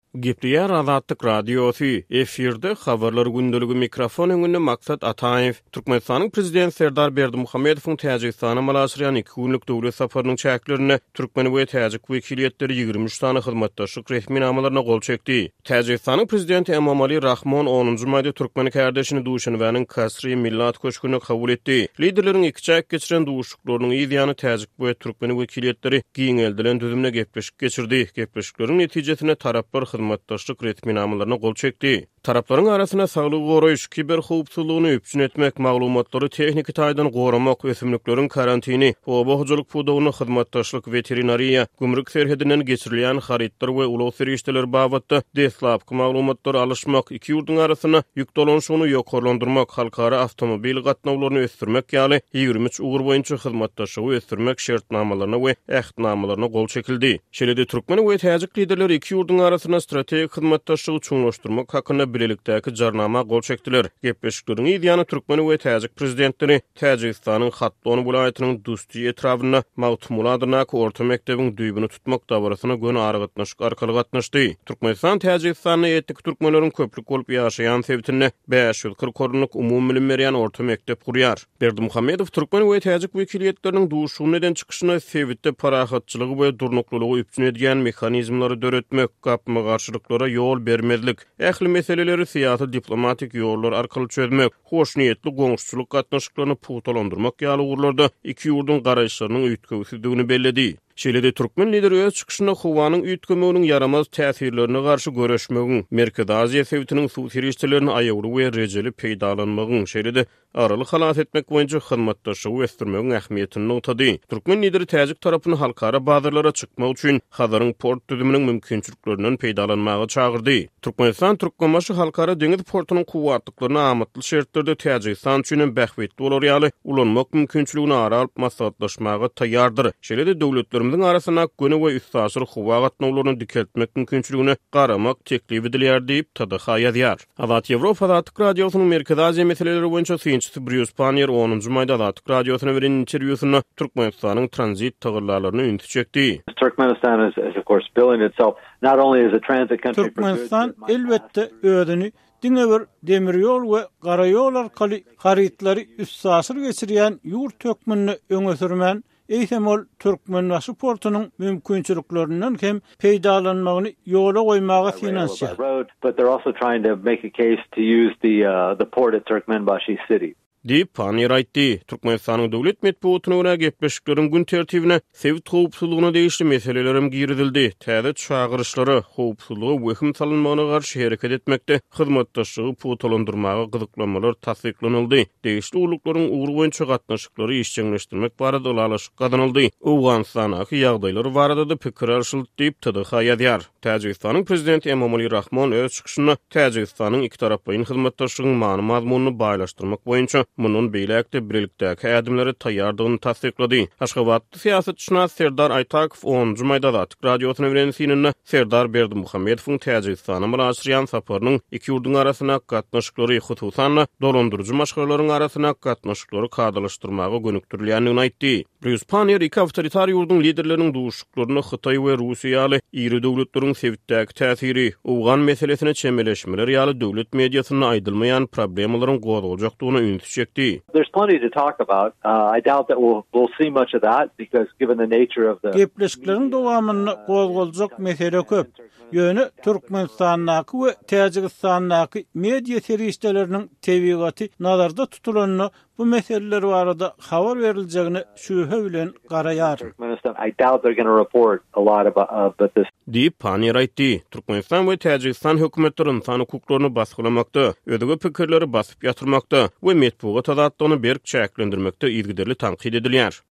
Gipriyar Azadlyk Radiosu efirde habarlar gündölügi mikrofon öňünde Maksat Ataev Türkmenistanyň prezidenti Serdar Berdimuhammedowyň Täjikistana malaşyryan 2 günlük döwlet safarynyň çäklerini Türkmen we Täjik wekiliýetleri 23 tany hyzmatdaşlyk resmi namalaryna gol çekdi. Täjikistanyň prezidenti Emomali Rahmon 10-njy maýda türkmen kardeşini Duşanbanyň Kasry millat köşküni kabul etdi. Liderleriň iki çäk geçiren duşuklarynyň ýa-ni Täjik we Türkmen wekiliýetleri giňeldilen düzümne gepleşik geçirdi. Gepleşikleriň netijesinde taraplar hyzmatdaşlyk resmi namalaryna gol çekdi. Taraplaryň arasyna saglyk goraýyş, kiber howpsuzlygyny üpsün etmek, maglumatlary tehnik taýdan goramak, ösümlikleriň karantini, obahyjylyk pudawyny hyzmatdaşlyk veterinariýa, gümrük serhedinden geçirilýän haritlar we ulaw serişdeler babatda deslapky maglumatlary alışmak, iki ýurduň arasyna ýük dolanşygyny ýokarlandyrmak, halkara awtomobil gatnawlaryny ösdürmek ýaly 23 ugur boýunça hyzmatdaşlygy ösdürmek şertnamalaryna we ähdnamalaryna gol çekildi. Şeýle-de türkmen we täjik liderleri iki ýurduň arasyna strategik hyzmatdaşlygy çuňlaşdyrmak hakyna birlikdäki jarnama gol çekdiler. Gepleşikleriň ýa-ni türkmen we täjik prezidentleri Täjikistanyň Hatdon vilayatynyň Dusti etrawyna Mawtmuladyna orta mekdebiň düýbüni tutmak dawrasyna gönü aragatnaşyk arkaly gatnaşdy. Türkmenistan Täjikistanyň etnik türkmenleriň köplük bolup ýaşaýan sebitinde 540 orunlyk umumy bilim berýän orta mektep gurýar. Berdimuhammedow türkmen we täjik wekiliýetleriniň duşugy neden çykyşyna sebitde parahatçylygy we durnuklulygy üpsün edýän mehanizmlary döretmek, gapma garşylyklara ýol bermezlik, ähli meseleleri siyasi diplomatik ýollar arkaly çözmek, hoşniýetli goňuşçuluk gatnaşyklaryny puwtalandyrmak ýaly urlarda iki ýurdun garaýşlarynyň üýtgeýsigini belledi. Şeýle-de türkmen lideri öz çykyşynda howanyň üýtgemeginiň yaramaz täsirlerine garşy göreşmegiň, Merkezi Aziýa sebitiniň suw serişdelerini aýagry we rejeli peýdalanmagyň, şeýle-de araly halat etmek boýunça hyzmatdaşlygy ösdürmegiň ähmiýetini notady. Türkmen lideri täjik tarapyny halkara bazarlara çykmak üçin Hazaryň port düzüminiň mümkinçiliklerinden peýdalanmagy çagyrdy. Türkmenistan Türkmenbaşy halkara deňiz portunyň kuwatlyklaryny amatly şertlerde Täjikistan üçin bähwetli bolar ýaly ulanmak mümkinçiligini ara alyp maslahatlaşmagy taýýardyr. Şeýle-de döwletlerimiziň arasyna göne we üstasyr howa gatnawlaryny dikeltmek mümkinçiligini garamak teklip edilýär diýip TDH ýazýar. Azat Ýewropa Azatlyk Radiosynyň Merkezi Aziýa meselelери boýunça synçysy Bruce Panier 10-njy maýda Azatlyk Radiosyna beren interwýusyna Türkmenistanyň tranzit tagyrlalaryny ünti çekdi. Turkmenistan is of course billing itself not only as a transit country. Türkmenistan elbette özüni diňeber demir ýol we gara ýol arkaly haritlary üstsasyr geçirýän ýurt tökmünni öňe sürmän eýsemol Türkmenbaşy portunyň mümkinçiliklerinden hem peýdalanmagyny ýola goýmaga finansiýal. But they're also trying to make a case to use the port at Turkmenbaşy city. Diýip Panier aýtdy. Türkmenistanyň döwlet medeniýetine we gepleşikleriň gün tertibine sewit howpsuzlygyna degişli meselelerim giridildi. Täze çağırışlary howpsuzlygy wehim salynmagyna garşy hereket etmekde hyzmatdaşlygy puwtalandyrmaga gyzyklanmalar tasdiklanyldy. Degişli urluklaryň ugur boýunça gatnaşyklary işçileşdirmek barada ulaşyk gadanyldy. Owganstanaky ýagdaýlar barada da pikir alşylyk diýip TDH ýazýar. Täjikistanyň prezidenti Emomali Rahmon öz çykyşyna Täjikistanyň iki tarapyň hyzmatdaşlygynyň many mazmunyny baýlaşdyrmak boýunça munun beýlekde birlikdäki ädimleri taýýardygyny tasdiklady. Aşgabatly siýasatçysy Serdar Aytakow 10-njy maýda Azatlyk Radiosyna beren synynda Serdar Berdimuhammedowyň Täjikistana malaşyryan saparynyň iki ýurduň arasyna gatnaşyklary hususan dolandyrjy maşgulalaryň arasyna gatnaşyklary kadalaşdyrmaga gönükdirilýändigini aýtdy. Bruce Panier iki awtoritar ýurduň liderleriniň duşuklaryny Hytaý we Russiýa ýaly iri döwletleriň sebitdäki täsiri, Owgan meselesine çemeleşmeler ýaly döwlet mediasyna aýdylmaýan problemalaryň gozuljakdygyny ünti çekdi. There's plenty to talk about. I doubt that we'll see much of that because given the nature of the Gepleşikleriň dowamyny gozguljak mesele köp. Ýöne Türkmenistanyňky we Täjikistanyňky media serişdeleriniň tebigaty nazarda tutulanyny bu meseleler barada habar beriljegini şübhe bilen garaýar. I doubt they're going to report a lot about this. Diýip Panier aýtdy. Türkmenistan we Täjikistan hökümetleri insan hukuklaryny baskılamakda, özüge pikirleri basyp ýatyrmakda we medeniýet azatlygyny berk çäklendirmekde ilgiderli tanqid edilýär.